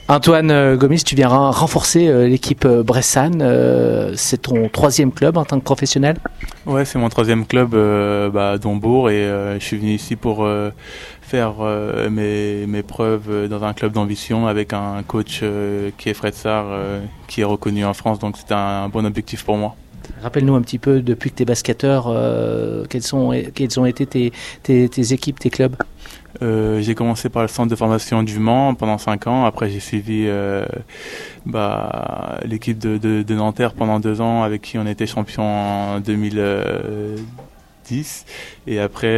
Antoine Gomis, tu viens renforcer l'équipe bressane. C'est ton 3e club en tant que professionnel? Ouais, c'est mon 3e club d'Hambourg et je suis venu ici pour faire mes preuves dans un club d'ambition avec un coach qui est Fred Sarr, qui est reconnu en France, donc c'était un bon objectif pour moi. Rappelle-nous un petit peu, depuis que tu es basketteur, quelles ont été tes équipes, tes clubs? J'ai commencé par le centre de formation du Mans pendant 5 ans. Après, j'ai suivi l'équipe de Nanterre pendant 2 ans, avec qui on était champion en 2010. Et après,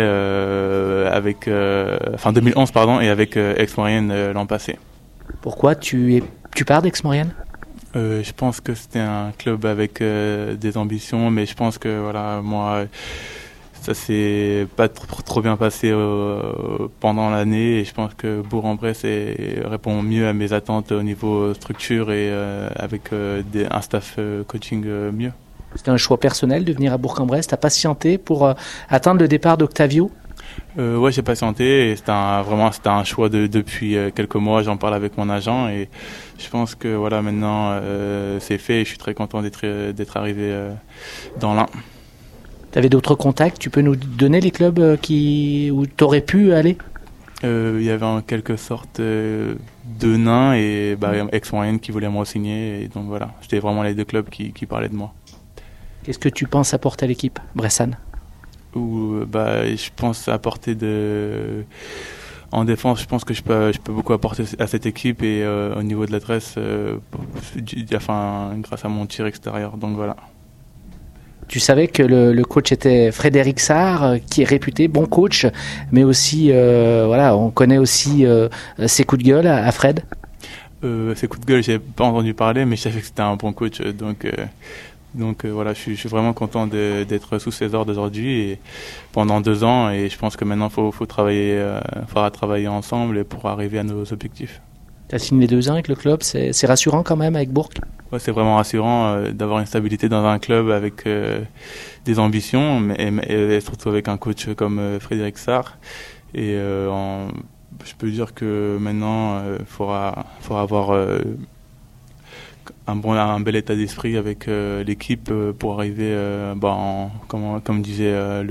2011, pardon, et avec Aix-Maurienne l'an passé. Pourquoi tu pars d'Aix-Maurienne? Je pense que c'était un club avec des ambitions, mais je pense que voilà, moi, ça s'est pas trop bien passé pendant l'année, et je pense que Bourg-en-Bresse répond mieux à mes attentes au niveau structure et avec un staff coaching mieux. C'était un choix personnel de venir à Bourg-en-Bresse. T'as patienté pour attendre le départ d'Octavio? Ouais, j'ai patienté et c'était un choix depuis quelques mois. J'en parle avec mon agent et je pense que voilà, maintenant c'est fait et je suis très content d'être arrivé dans l'Ain. Tu avais d'autres contacts? Tu peux nous donner les clubs où tu aurais pu aller? Il y avait en quelque sorte 2 nains et Aix-Maurienne qui voulaient me re-signer, et donc voilà, c'était vraiment les 2 clubs qui parlaient de moi. Qu'est-ce que tu penses apporter à l'équipe bressane? Je pense apporter en défense, je pense que je peux beaucoup apporter à cette équipe, et au niveau de l'adresse, grâce à mon tir extérieur, donc voilà. Tu savais que le coach était Frédéric Sarr, qui est réputé bon coach, mais aussi, on connaît aussi ses coups de gueule à Fred. Ses coups de gueule, j'ai pas entendu parler, mais je savais que c'était un bon coach, donc voilà, je suis vraiment content d'être sous ses ordres aujourd'hui et pendant 2 ans, et je pense que maintenant faudra travailler ensemble pour arriver à nos objectifs. Tu as signé les 2 ans avec le club, c'est rassurant quand même avec Bourg? Ouais, c'est vraiment rassurant d'avoir une stabilité dans un club avec des ambitions, et surtout avec un coach comme Frédéric Sarr. Et je peux dire que maintenant il faudra avoir un bel état d'esprit avec l'équipe pour arriver comme disait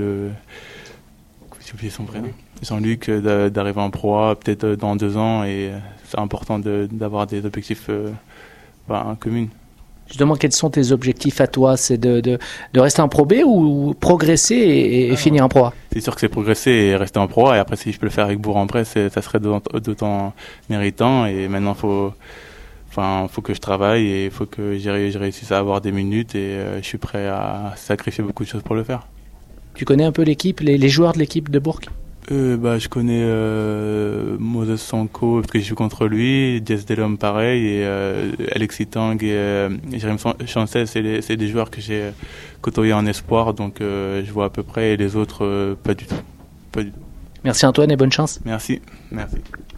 j'ai oublié son prénom, Jean-Luc, d'arriver en Pro A peut-être dans 2 ans, et c'est important d'avoir des objectifs communs. Justement, quels sont tes objectifs à toi? C'est de rester en Pro B ou progresser et finir en Pro A? C'est sûr que c'est progresser et rester en Pro A, et après si je peux le faire avec Bourg-en-Bresse, ça serait d'autant méritant, et maintenant faut que je travaille et il faut que j'ai réussi à avoir des minutes, et je suis prêt à sacrifier beaucoup de choses pour le faire. Tu connais un peu l'équipe, les joueurs de l'équipe de Bourg? Je connais Moses Sanko parce que je joue contre lui, Jess Delhomme pareil, et Alexis Tang et Jérémy Chancel, c'est des joueurs que j'ai côtoyés en espoir, donc je vois à peu près, et les autres pas du tout. Merci Antoine et bonne chance. Merci.